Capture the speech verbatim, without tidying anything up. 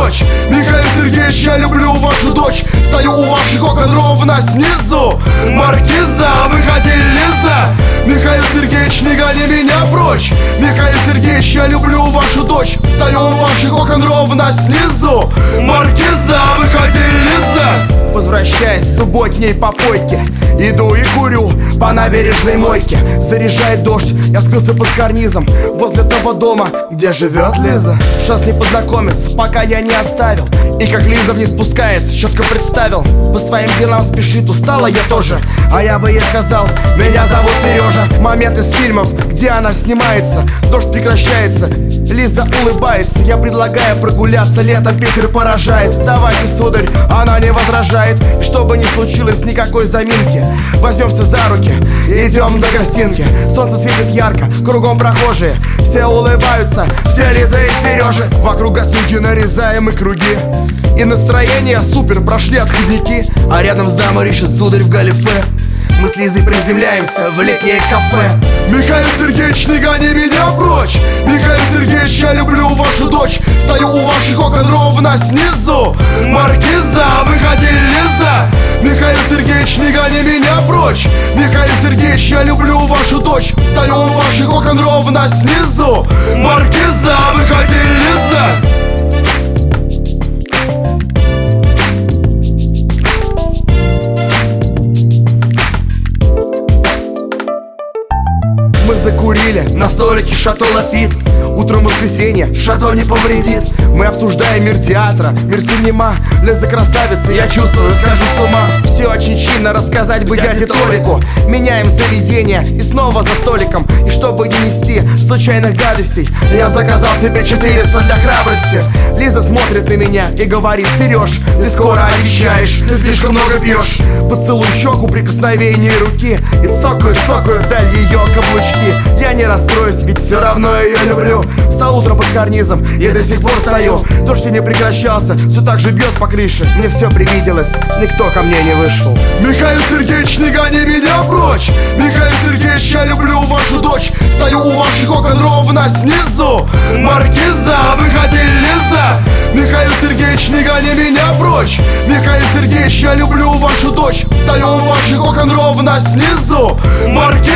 прочь. Михаил Сергеевич, я люблю вашу дочь. Стою у ваших окон ровно снизу. Маркиза, выходи, Лиза. Михаил Сергеевич, не гони меня прочь. Михаил Сергеевич, я люблю вашу дочь. Стою у ваших окон ровно снизу. Маркиза, выходи, Лиза. Возвращаясь с субботней попойки, иду и курю по набережной мойке. Заряжает дождь, я скрылся под карнизом возле того дома, где живет Лиза. Шанс не познакомиться, пока я не оставил. И как Лиза вниз спускается, четко представил. По своим делам спешит, устала я тоже. А я бы ей сказал, меня зовут Сережа. Момент из фильмов, где она снимается. Дождь прекращается, Лиза улыбается. Я предлагаю прогуляться, летом Питер поражает. Давайте, сударь, она не возражает. И что бы ни случилось, никакой заминки. Возьмемся за руки, идем до гостинки. Солнце светит ярко, кругом прохожие. Все улыбаются, все Лиза и Сережа. Вокруг гостинки нарезаем и круги. И настроение супер, прошли отходники. А рядом с дамой ищет сударь в галифе. Мы с Лизой приземляемся в летнее кафе. Михаил Сергеевич, не гони меня прочь. Михаил Сергеевич, я люблю вашу дочь. Стою у ваших окон ровно снизу. Маркиза, выходи, Лиза. Михаил Сергеевич, не гони меня прочь. Михаил Сергеевич, я люблю вашу дочь. Стою у ваших окон ровно снизу. Маркиза, выходи, Лиза. Мы закурили на столике Шато Лафит. Утром воскресенье Шато не повредит. Мы обсуждаем мир театра, мир синема. Лиза красавица, я чувствую, схожу с ума. Все очень чинно рассказать бы дяде Толику. Меняем заведение и снова за столиком. И чтобы не нести случайных гадостей, я заказал себе четыреста для храбрости. Лиза смотрит на меня и говорит: Сереж, ты скоро обещаешь, ты слишком много пьешь. Поцелуй в щеку, прикосновение руки. И цокаю, цокаю даль ее каблучки. Я не расстроюсь, ведь все равно ее люблю. Встал утром под карнизом и до сих пор стою. Дождь не прекращался, все так же бьет по крыше. Мне все привиделось, никто ко мне не вышел. Михаил Сергеевич, не гони меня прочь. Михаил Сергеевич, я люблю вашу дочь. Стою у ваших окон ровно снизу. Маркиза, выходи, Лиза. Михаил Сергеевич, не гони меня прочь. Михаил Сергеевич, я люблю вашу дочь. Стою у ваших окон ровно снизу. Маркиза.